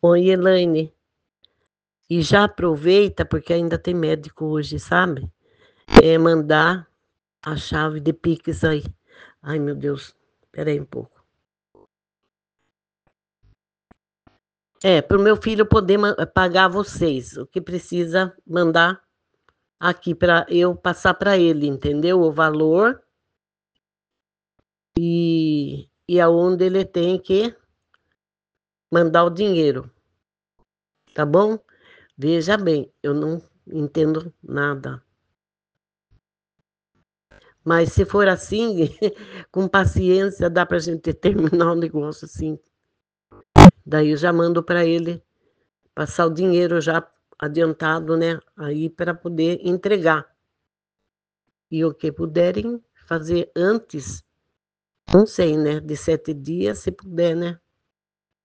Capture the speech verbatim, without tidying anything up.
Oi, Elaine. E já aproveita, porque ainda tem médico hoje, sabe? É mandar a chave de Pix aí. Ai, meu Deus. Espera aí um pouco. É, para o meu filho poder ma- pagar vocês. O que precisa mandar aqui para eu passar para ele, entendeu? O valor e, e aonde ele tem que mandar o dinheiro, tá bom? Veja bem, eu não entendo nada. Mas se for assim, com paciência, dá para a gente terminar o negócio assim. Daí eu já mando para ele passar o dinheiro já adiantado, né? Aí para poder entregar. E o que puderem fazer antes, não sei, né? De sete dias, se puder, né?